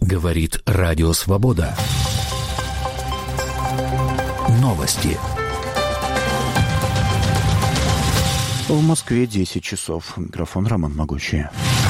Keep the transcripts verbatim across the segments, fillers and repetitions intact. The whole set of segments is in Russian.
Говорит Радио Свобода. Новости. В Москве десять часов. Микрофон Роман Могучий.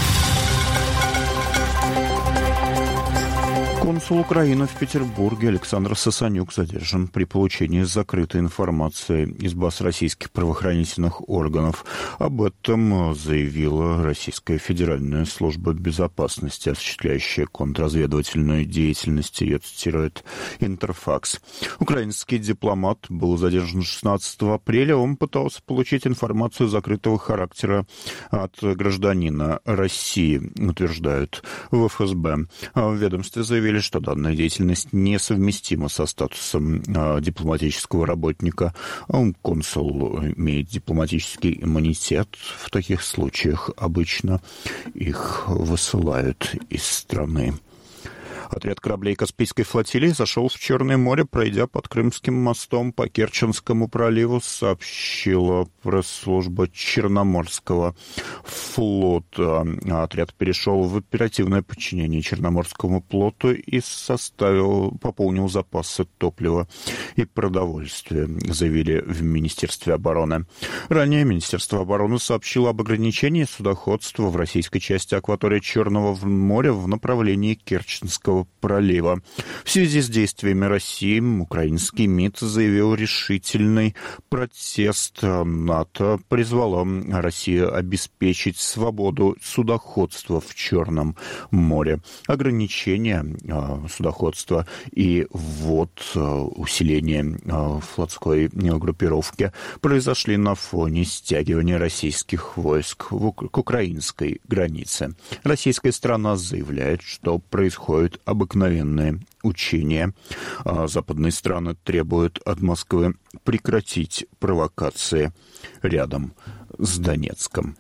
Консул Украины в Петербурге Александр Сасанюк задержан при получении закрытой информации из баз российских правоохранительных органов. Об этом заявила Российская Федеральная служба безопасности, осуществляющая контрразведывательную деятельность. Ее цитирует Интерфакс. Украинский дипломат был задержан шестнадцатого апреля. Он пытался получить информацию закрытого характера от гражданина России, утверждают в эф эс бэ. В ведомстве заявили, что данная деятельность несовместима со статусом э, дипломатического работника. Он, консул, имеет дипломатический иммунитет. В таких случаях обычно их высылают из страны. Отряд кораблей Каспийской флотилии зашел в Черное море, пройдя под Крымским мостом по Керченскому проливу, сообщила пресс-служба Черноморского флота. Отряд перешел в оперативное подчинение Черноморскому флоту и составил, пополнил запасы топлива и продовольствия, заявили в Министерстве обороны. Ранее Министерство обороны сообщило об ограничении судоходства в российской части акватории Черного моря в направлении Керченского пролива. В связи с действиями России украинский МИД заявил решительный протест. НАТО призвало Россию обеспечить свободу судоходства в Черном море. Ограничения судоходства и ввод усиления флотской группировки произошли на фоне стягивания российских войск к украинской границе. Российская сторона заявляет, что происходит обыкновенное учение. Западные страны требуют от Москвы прекратить провокации рядом с Донецком.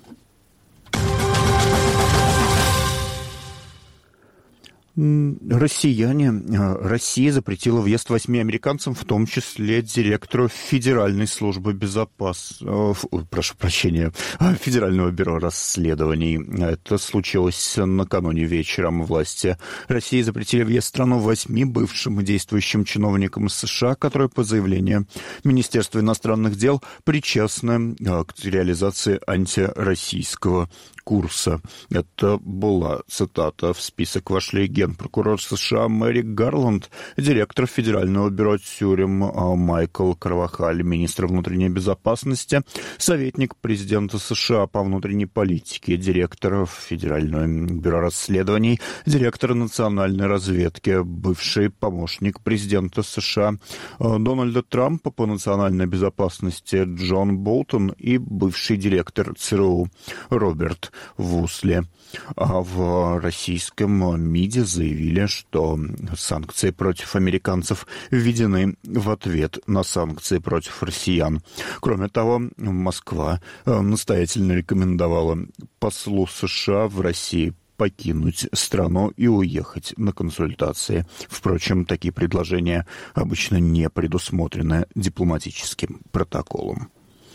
Россияне, Россия запретила въезд восьми американцам, в том числе директору Федеральной службы безопасности, прошу прощения, Федерального бюро расследований. Это случилось накануне вечером. Власти России запретили въезд в страну восьми бывшим и действующим чиновникам США, которые, по заявлению Министерства иностранных дел, причастны к реализации антироссийского курса. Это была цитата. В список вошли генпрокурор США Мэри Гарланд, директор Федерального бюро тюрем Майкл Карвахаль, министр внутренней безопасности, советник президента США по внутренней политике, директор Федерального бюро расследований, директор национальной разведки, бывший помощник президента США Дональда Трампа по национальной безопасности Джон Болтон и бывший директор ЦРУ Роберт Вусли. А в российском МИДе заявили, что санкции против американцев введены в ответ на санкции против россиян. Кроме того, Москва настоятельно рекомендовала послу США в России покинуть страну и уехать на консультации. Впрочем, такие предложения обычно не предусмотрены дипломатическим протоколом.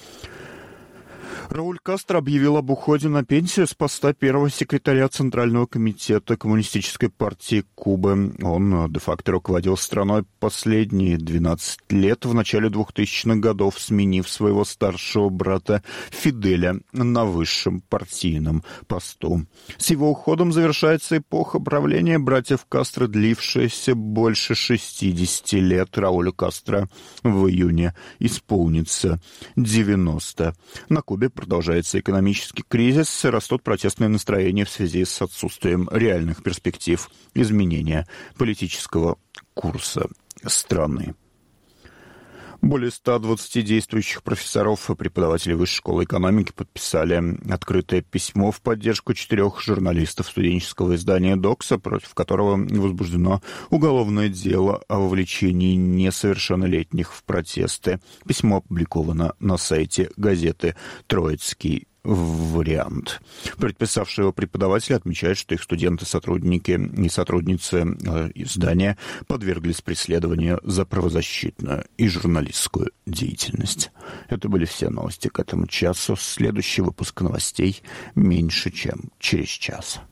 Рауль Кастро объявил об уходе на пенсию с поста первого секретаря Центрального комитета Коммунистической партии Кубы. Он де-факто руководил страной последние двенадцать лет, в начале двухтысячных годов сменив своего старшего брата Фиделя на высшем партийном посту. С его уходом завершается эпоха правления братьев Кастро, длившаяся больше шестидесяти лет. Раулю Кастро в июне исполнится девяносто. На Кубе продолжается экономический кризис, растут протестные настроения в связи с отсутствием реальных перспектив изменения политического курса страны. Более ста двадцати действующих профессоров и преподавателей Высшей школы экономики подписали открытое письмо в поддержку четырех журналистов студенческого издания «Докса», против которого возбуждено уголовное дело о вовлечении несовершеннолетних в протесты. Письмо опубликовано на сайте газеты «Троицкий вариант». Подписавшие его преподаватели отмечают, что их студенты-сотрудники и сотрудницы издания подверглись преследованию за правозащитную и журналистскую деятельность. Это были все новости к этому часу. Следующий выпуск новостей меньше, чем через час.